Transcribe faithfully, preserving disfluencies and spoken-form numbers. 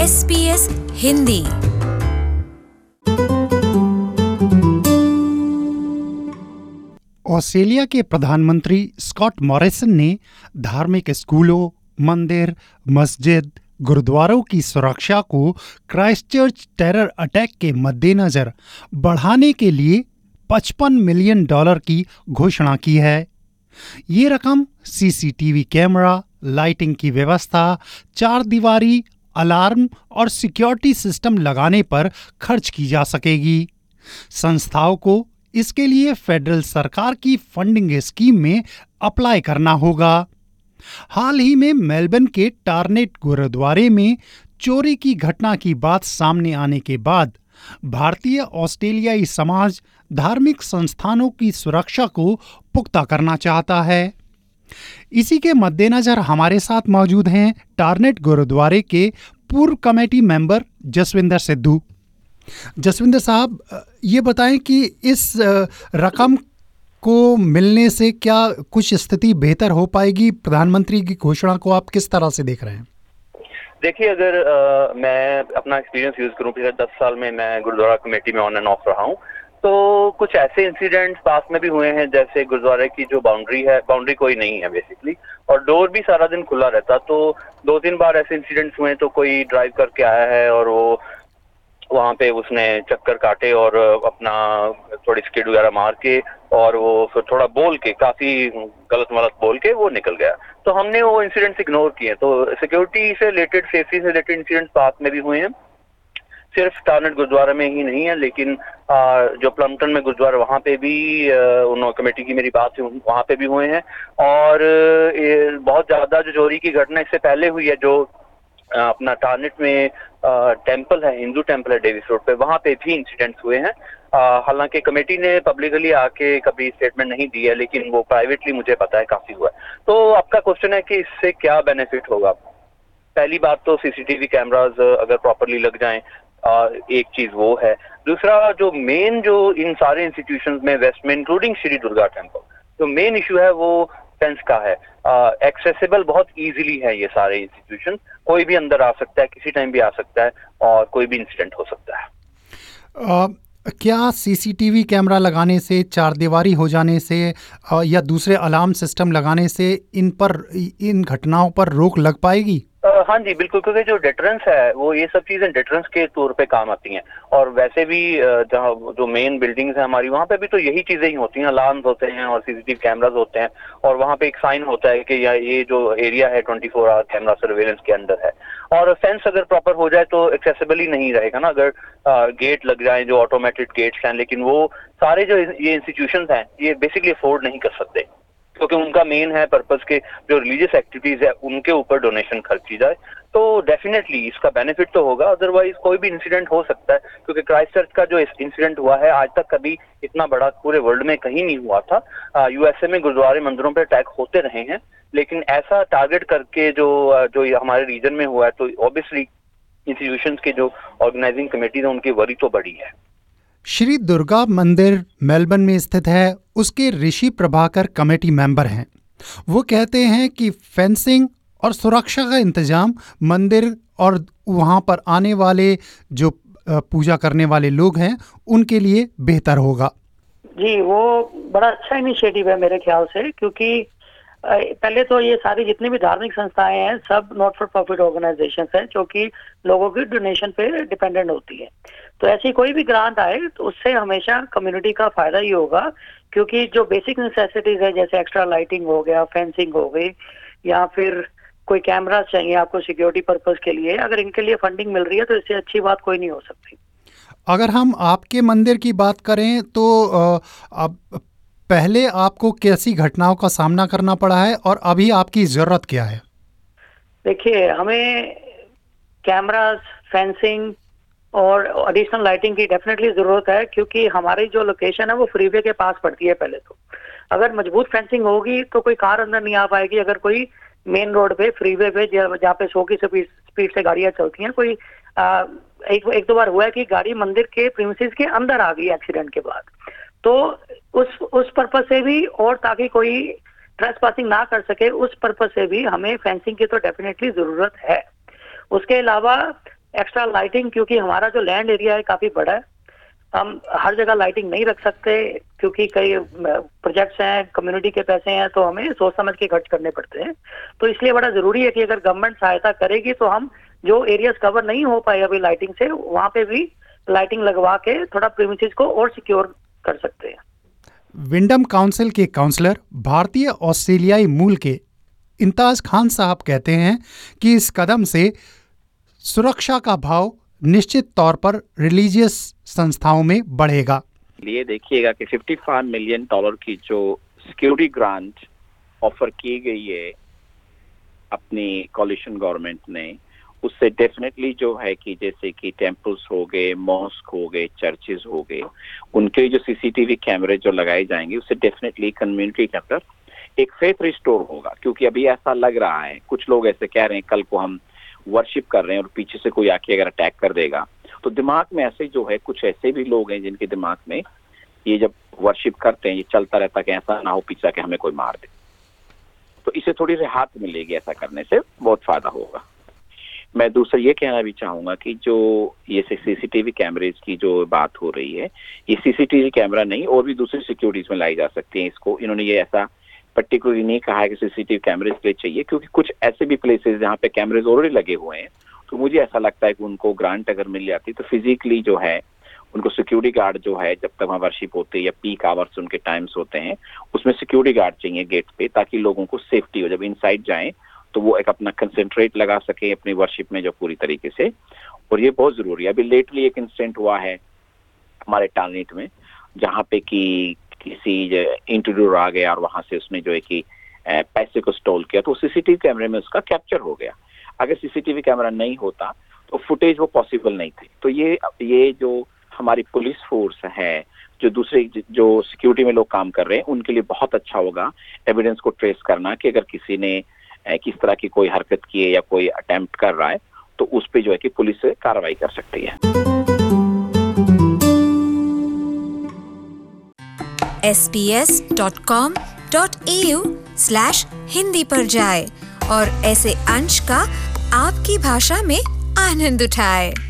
S B S Hindi. Australia के प्रधानमंत्री Scott Morrison ने धार्मिक स्कूलों, मंदिर, मस्जिद, गुरुद्वारों की सुरक्षा को क्राइस्टचर्च टेरर अटैक के मद्देनजर बढ़ाने के लिए पचपन मिलियन डॉलर की घोषणा की है। ये रकम सीसीटीवी कैमरा, लाइटिंग की व्यवस्था, चार दीवारी, अलार्म और सिक्योरिटी सिस्टम लगाने पर खर्च की जा सकेगी। संस्थाओं को इसके लिए फेडरल सरकार की फंडिंग स्कीम में अप्लाई करना होगा। हाल ही में मेलबर्न के टार्नेट गुरुद्वारे में चोरी की घटना की बात सामने आने के बाद भारतीय ऑस्ट्रेलियाई समाज धार्मिक संस्थानों की सुरक्षा को पुख्ता करना चाहता है। इसी के मद्देनजर हमारे साथ मौजूद हैं टार्नेट गुरुद्वारे के पूर्व कमेटी मेंबर जसविंदर सिद्धू। जसविंदर साहब, ये बताएं कि इस रकम को मिलने से क्या कुछ स्थिति बेहतर हो पाएगी? प्रधानमंत्री की घोषणा को आप किस तरह से देख रहे हैं? देखिए, अगर आ, मैं अपना एक्सपीरियंस यूज करूं, पिछले दस साल में मैं गुरुद्वारा कमेटी में ऑन एंड ऑफ रहा हूं, तो कुछ ऐसे इंसिडेंट्स पास में भी हुए हैं, जैसे गुरुद्वारे की जो बाउंड्री है, बाउंड्री कोई नहीं है बेसिकली, और डोर भी सारा दिन खुला रहता। तो दो तीन बार ऐसे इंसिडेंट्स हुए, तो कोई ड्राइव करके आया है और वो वहां पे उसने चक्कर काटे और अपना थोड़ी स्किड वगैरह मार के और वो फिर थोड़ा बोल के, काफी गलत मलत बोल के वो निकल गया। तो हमने वो इंसिडेंट्स इग्नोर किए। तो सिक्योरिटी से रिलेटेड, सेफ्टी से रिलेटेड इंसिडेंट्स पास में भी हुए हैं, सिर्फ टार्नेट गुरुद्वारा में ही नहीं है, लेकिन आ, जो प्लम्पटन में गुरुद्वारा, वहां पे भी उन कमेटी की मेरी बात हुई, वहां पे भी हुए हैं। और ए, बहुत ज्यादा जो चोरी की घटना इससे पहले हुई है, जो अपना टार्नेट में टेंपल है, हिंदू टेंपल है डेविस रोड पे, वहां पे भी इंसिडेंट्स हुए हैं। हालांकि कमेटी ने पब्लिकली आके कभी स्टेटमेंट नहीं दी है, लेकिन वो प्राइवेटली मुझे पता है काफी हुआ है। तो आपका क्वेश्चन है कि इससे क्या बेनिफिट होगा? पहली बात तो सीसीटीवी कैमरास अगर प्रॉपरली लग जाएं, एक चीज वो है। दूसरा, जो मेन जो इन सारे इंस्टीट्यूशंस में वेस्ट में, इंक्लूडिंग श्री दुर्गा टेंपल, जो मेन इशू है वो फेंस का है। एक्सेसिबल बहुत इजीली है ये सारे इंस्टीट्यूशन, कोई भी अंदर आ सकता है, किसी टाइम भी आ सकता है और कोई भी इंसिडेंट हो सकता है। आ, क्या सीसीटीवी कैमरा लगाने से, चार दीवारी हो जाने से आ, या दूसरे अलार्म सिस्टम लगाने से इन पर, इन घटनाओं पर रोक लग पाएगी? Uh, हाँ जी, बिल्कुल, क्योंकि जो डिटरेंस है वो ये सब चीजें डिटरेंस के तौर पे काम आती हैं। और वैसे भी जहाँ जो मेन बिल्डिंग्स है हमारी, वहाँ पे भी तो यही चीजें ही होती हैं, अलार्म्स होते हैं और सीसीटीवी कैमरास होते हैं, और वहाँ पे एक साइन होता है कि ये जो एरिया है twenty four hour camera surveillance के अंदर है। और फेंस अगर प्रॉपर हो जाए तो एक्सेसिबल ही नहीं रहेगा ना। अगर गेट लग जाए, जो ऑटोमेटेड गेट्स हैं, लेकिन वो सारे जो ये इंस्टीट्यूशंस हैं ये बेसिकली अफोर्ड नहीं कर सकते, क्योंकि उनका मेन है पर्पस के जो रिलीजियस एक्टिविटीज है उनके ऊपर डोनेशन खर्च की जाए। तो डेफिनेटली इसका बेनिफिट तो होगा, अदरवाइज कोई भी इंसिडेंट हो सकता है, क्योंकि क्राइस्टचर्च का जो इंसिडेंट हुआ है आज तक कभी इतना बड़ा पूरे वर्ल्ड में कहीं नहीं हुआ था। यूएसए में गुरुद्वारे मंदिरों पर अटैक होते रहे हैं, लेकिन ऐसा टारगेट करके जो जो हमारे रीजन में हुआ है, तो ऑब्वियसली इंस्टीट्यूशंस के जो ऑर्गेनाइजिंग कमेटी है उनकी वरी तो बड़ी है। श्री दुर्गा मंदिर मेलबर्न में स्थित है, उसके ऋषि प्रभाकर कमेटी मेंबर हैं। वो कहते हैं कि फेंसिंग और सुरक्षा का इंतजाम मंदिर और वहां पर आने वाले जो पूजा करने वाले लोग हैं उनके लिए बेहतर होगा। जी, वो बड़ा अच्छा इनिशिएटिव है मेरे ख्याल से, क्योंकि पहले तो ये सारी जितनी भी धार्मिक संस्थाएं हैं सब नॉट फॉर प्रॉफिट ऑर्गेनाइजेशंस हैं, जो कि लोगों की डोनेशन पे डिपेंडेंट होती है। तो ऐसी कोई भी ग्रांट आए तो उससे हमेशा कम्युनिटी का फायदा ही होगा, क्योंकि जो बेसिक नेसेसिटीज है, जैसे एक्स्ट्रा लाइटिंग हो गया, फेंसिंग हो गई, या फिर कोई कैमरा चाहिए आपको सिक्योरिटी पर्पज के लिए, अगर इनके लिए फंडिंग मिल रही है तो इससे अच्छी बात कोई नहीं हो सकती। अगर हम आपके मंदिर की बात करें तो अब पहले आपको कैसी घटनाओं का सामना करना पड़ा है और अभी आपकी जरूरत क्या है? देखिए, हमें कैमरास, फेंसिंग और एडिशनल लाइटिंग की डेफिनेटली जरूरत है, क्योंकि हमारी जो लोकेशन है वो फ्रीवे के पास पड़ती है। पहले तो अगर मजबूत फेंसिंग होगी तो कोई कार अंदर नहीं आ पाएगी। अगर कोई मेन रोड पे, फ्रीवे पे, जहाँ पे सौ की स्पीड से गाड़ियां चलती हैं, कोई आ, एक एक दो बार हुआ है कि गाड़ी मंदिर के प्रीमिसेस के अंदर आ गई एक्सीडेंट के बाद। तो उस उस पर्पज से भी, और ताकि कोई ट्रेसपासिंग ना कर सके, उस पर्पज से भी हमें फेंसिंग की तो डेफिनेटली जरूरत है। उसके अलावा एक्स्ट्रा लाइटिंग, क्योंकि हमारा जो लैंड एरिया है काफी बड़ा है, हम हर जगह लाइटिंग नहीं रख सकते क्योंकि कई प्रोजेक्ट्स हैं, कम्युनिटी के पैसे हैं, तो हमें सोच समझ के खर्च करने पड़ते हैं। तो इसलिए बड़ा जरूरी है कि अगर गवर्नमेंट सहायता करेगी तो हम जो एरियाज कवर नहीं हो पाए अभी लाइटिंग से, वहां पे भी लाइटिंग लगवा के थोड़ा प्रीमिसेस को और सिक्योर कर सकते हैं। विंडम काउंसिल के काउंसलर भारतीय ऑस्ट्रेलियाई मूल के इम्ताज खान साहब कहते हैं कि इस कदम से सुरक्षा का भाव निश्चित तौर पर रिलीजियस संस्थाओं में बढ़ेगा। ये देखिएगा कि पचपन मिलियन डॉलर की जो सिक्योरिटी ग्रांट ऑफर की गई है अपनी कोलिशन गवर्नमेंट ने, उससे डेफिनेटली जो है कि जैसे कि टेम्पल्स हो गए, मॉस्क हो गए, चर्चेज हो गए, उनके जो सीसीटीवी कैमरे जो लगाए जाएंगे उससे डेफिनेटली कम्युनिटी के अंदर एक फेथ रिस्टोर होगा। क्योंकि अभी ऐसा लग रहा है, कुछ लोग ऐसे कह रहे हैं कल को हम वर्शिप कर रहे हैं और पीछे से कोई आके अगर अटैक कर देगा, तो दिमाग में ऐसे जो है कुछ ऐसे भी लोग हैं जिनके दिमाग में ये जब वर्शिप करते हैं ये चलता रहता कि ऐसा ना हो पीछे के हमें कोई मार दे। तो इसे थोड़ी राहत मिलेगी, ऐसा करने से बहुत फायदा होगा। मैं दूसरा ये कहना भी चाहूंगा कि जो ये सीसीटीवी कैमरेज की जो बात हो रही है, ये सीसीटीवी कैमरा नहीं और भी दूसरी सिक्योरिटीज में लाई जा सकती है। इसको इन्होंने ये ऐसा पर्टिकुलरली नहीं कहा है कि सीसीटीवी कैमरेज के लिए चाहिए, क्योंकि कुछ ऐसे भी प्लेसेस जहाँ पे कैमरेज ऑलरेडी लगे हुए हैं, तो मुझे ऐसा लगता है कि उनको ग्रांट अगर मिल जाती तो फिजिकली जो है उनको सिक्योरिटी गार्ड जो है जब तक वहाँ वर्शिप होते हैं या पीक आवर्स उनके टाइम्स होते हैं उसमें सिक्योरिटी गार्ड चाहिए गेट पे, ताकि लोगों को सेफ्टी हो। जब इनसाइड जाएं तो वो एक अपना कंसंट्रेट लगा सके अपनी वर्शिप में जो पूरी तरीके से, और ये बहुत जरूरी है। अभी लेटली एक इंसिडेंट हुआ है हमारे टालनेट में जहाँ पे कि किसी इंट्रूडर आ गया और वहां से उसने जो है कि पैसे को स्टॉल किया, तो सीसीटीवी कैमरे में उसका कैप्चर हो गया। अगर सीसीटीवी कैमरा नहीं होता तो फुटेज वो पॉसिबल नहीं थी। तो ये ये जो हमारी पुलिस फोर्स है, जो दूसरे जो सिक्योरिटी में लोग काम कर रहे हैं, उनके लिए बहुत अच्छा होगा एविडेंस को ट्रेस करना कि अगर किसी ने किस तरह की कोई हरकत की है या कोई अटेम्प्ट कर रहा है तो उस पे जो है कि पुलिस कार्रवाई कर सकती है। S B S dot com dot A U slash Hindi पर जाए और ऐसे अंश का आपकी भाषा में आनंद उठाए।